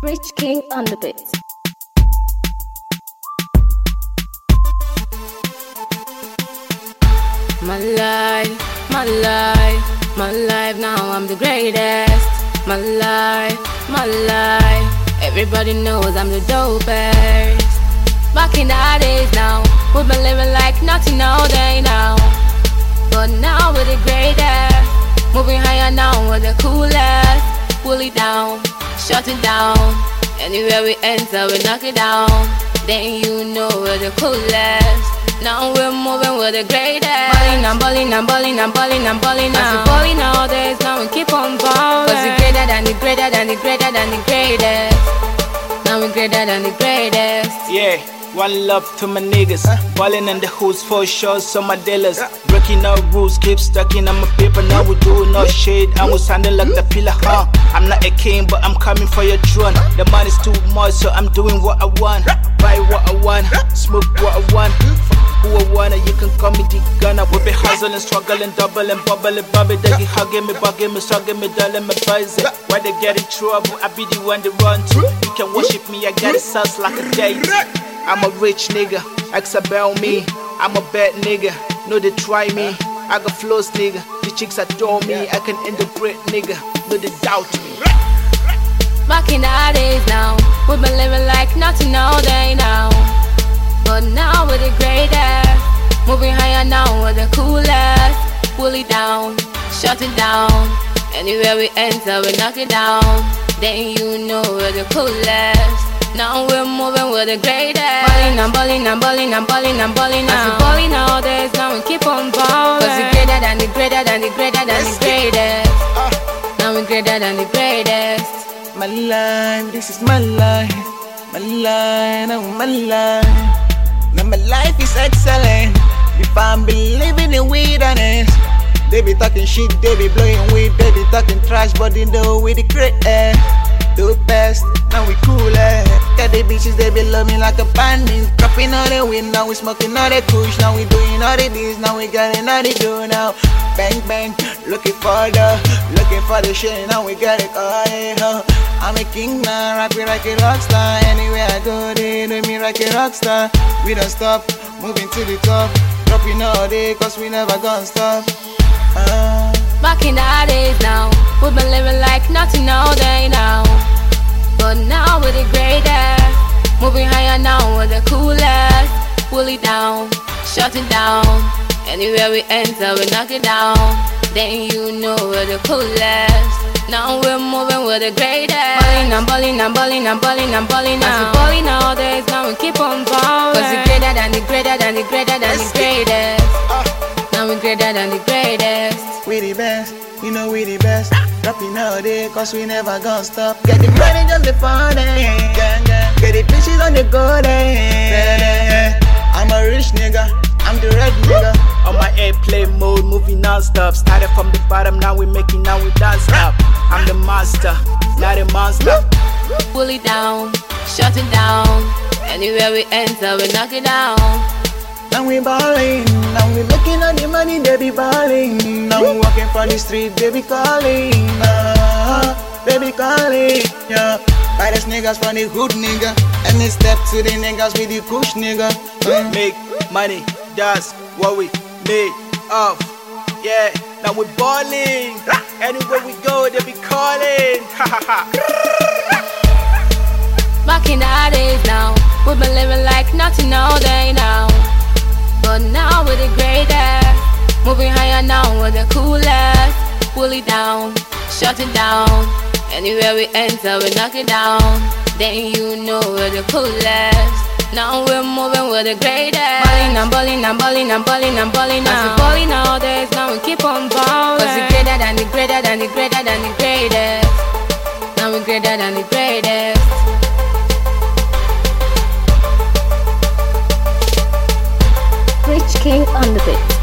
Rich King on the beat. My life, my life, my life, now I'm the greatest. My life, my life, everybody knows I'm the dopest. Back in the days now, we've been living like nothing all day now. But now we're the greatest. Moving higher now, we're the coolest. Pull it down, shut it down. Anywhere we enter, we knock it down. Then you know we're the coolest. Now we're moving, we're the greatest. Balling, I'm balling, I'm balling, I'm balling, I'm balling now. As we balling nowadays, now we keep on balling. Cause we're greater than the greater than the greater than the greatest. Now we're greater than the greatest. Yeah, one love to my niggas. Ballin' in the hoods for sure, so my dealers. Breaking our rules, keep stacking on my paper. Now we do no shade, and we sounding like the pillar, huh? I'm not a king, but I'm coming for your throne. The money's too much, so I'm doing what I want. Buy what I want, smoke what I want. Who I wanna, you can call me the gunner. We be hustling, struggling, doubling, bubbling, bubbling. They keep hugging me, bugging me, sucking me, darling, me buzzing. Why they get in trouble, I be the one they run to. You can worship me, I got it sounds like a date. I'm a rich nigga, ask about me. I'm a bad nigga, no they try me. I got flows nigga, the chicks adore me. I can integrate nigga, no they doubt me. Back in the days now, we've been living like nothing all day now. But now we're the greatest. Moving higher now, we're the coolest. Pull it down, shut it down. Anywhere we enter, we knock it down. Then you know we're the coolest. Now we're moving, we're the greatest. Balling, I'm balling, I'm balling, I'm balling, I'm balling now. As we balling nowadays, now we keep on balling. Cause we're greater than the greater than the greater than the greatest. Now we're greater than the greatest. My life, this is my life. My life, oh my life. Now my life is excellent. If I'm believing in wilderness. They be talking shit, they be blowing weed, they be talking trash, but they know we the greatest. The best, now we coolest. Got the bitches, they be love me like a bandit. Dropping all the weed, now we smoking all the kush. Now we doing all the this, now we getting all the do now. Bang bang, looking for the shit, now we got it all. I'm a king now, rock it like a rockstar. Anywhere I go, they do me like a rockstar. We don't stop, moving to the top. Dropping all day, cause we never gonna stop. Back in the days now, we've been living like nothing all day now. But now we're the greatest. Moving higher now, we're the coolest. Pull it down, shut it down. Anywhere we enter, we knock it down. Then you know we're the coolest. Now we're moving, we're the greatest. Balling, I'm balling, I'm balling, I'm balling, I'm balling now. As we balling nowadays, now we keep on balling. Cause we're greater than the greater than the greater than the greatest. Now we're greater than the greatest. We the best, you know we the best. Dropping all day, cause we never gonna stop. Get the money just the fun, get the bitches on the go, I'm a rich nigga, I'm the red nigga. On my airplane mode, moving non-stop. Started from the bottom, now we making, now we don't stop. I'm the master, not a monster. Pull it down, shut it down. Anywhere we enter, we knock it down. Now we ballin', now we making all the money, they be ballin'. Now we walking from the street, they be calling. They be calling, yeah. Baddest niggas from the hood, nigga. And they step to the niggas with the kush, nigga. Make money, that's what we made of. Yeah, now we ballin'. Anywhere we go, they be calling. Back in the days now, we've been living like nothing all day now. But now we're the greatest. Moving higher now, we're the coolest. Pull it down, shut it down. Anywhere we enter, we knock it down. Then you know we're the coolest. Now we're moving, we're the greatest. Balling, I'm balling, I'm balling, I'm balling, I'm balling now. As we balling nowadays, now we keep on balling. Cause we're greater than the greater than the greater than the greatest. Now we're greater than the greatest. Rich King on the beat.